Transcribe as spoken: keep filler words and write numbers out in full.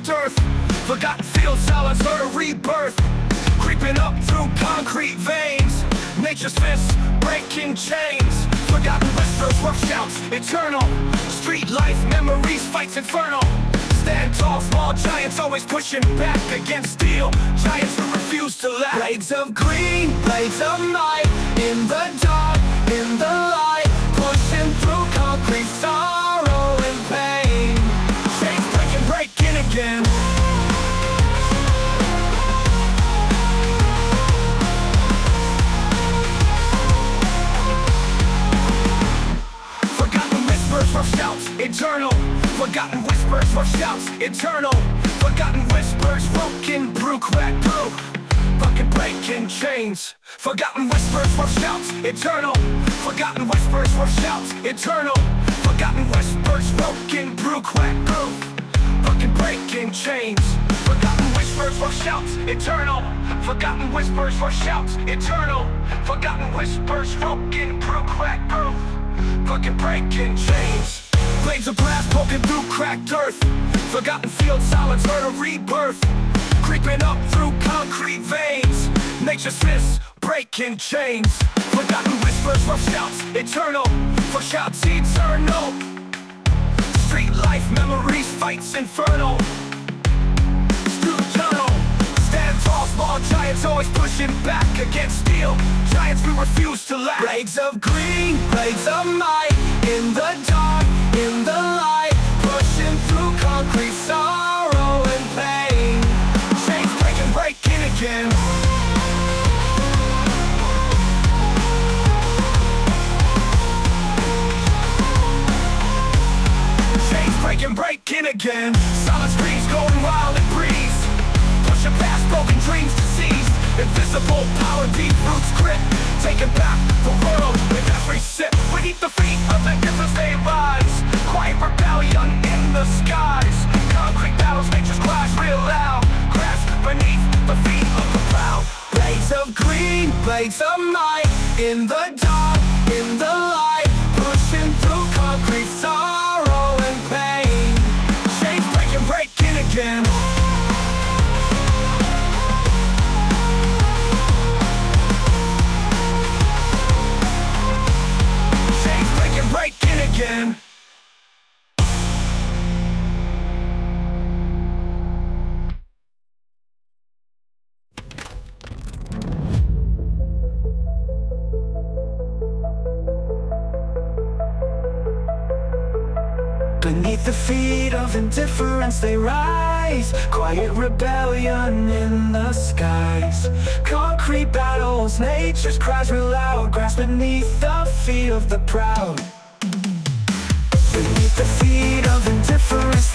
cracked earth. Forgotten field silence, heard a rebirth. Creeping up through concrete veins. Nature's fists breaking chains. Forgotten whispers, rough shouts, eternal. Street life, memories, fights infernal. Stand tall, small giants always pushing back against steel. Giants who refuse to laugh. Blades of green, blades of night. In the dark, in the light. Pushing through concrete, sorrow and pain. Chains breaking, breaking again. Forgotten whispers, rough shouts, eternal. Forgotten whispers, rough shouts, eternal. Forgotten whispers, broken brew, crack brew. Fucking breaking chains. Forgotten whispers, rough shouts, eternal. Forgotten whispers, rough shouts, eternal. Forgotten whispers, broken brew, crack brew. Fucking breaking chains. Forgotten whispers, rough shouts, eternal. Forgotten whispers, rough shouts, eternal. Forgotten whispers, broken brew, crack brew. Fucking breaking chains. Blades of brass poking through cracked earth. Forgotten field silence, heard a rebirth. Creeping up through concrete veins. Nature's fists breaking chains. Forgotten whispers, rough shouts, eternal. For shouts eternal. Street life, memories, fights infernal. Through tunnel. Stand tall, small giants always pushing back against steel. Giants we refuse to laugh. Blades of green, blades of might. In the dark, in the light. Pushing through concrete, sorrow and pain. Chains breaking, breaking again. Chains breaking, breaking again. Silent screams going wild and breeze. Pushing past broken dreams diseased. Invisible power, deep roots grip. Taking back the world with every sip. Beneath the feet of the givers they rise. Quiet rebellion in the skies. Concrete battles, nature's cries real loud. Grass beneath the feet of the proud. Blades of green, blades of might. In the dark, in the light. Pushing through concrete, sorrow and pain. Chains breaking, breaking again. Breaking again. Beneath the feet of indifference they rise. Quiet rebellion in the skies. Concrete battles, nature's cries real loud. Grass beneath the feet of the proud. Beneath the feet of indifference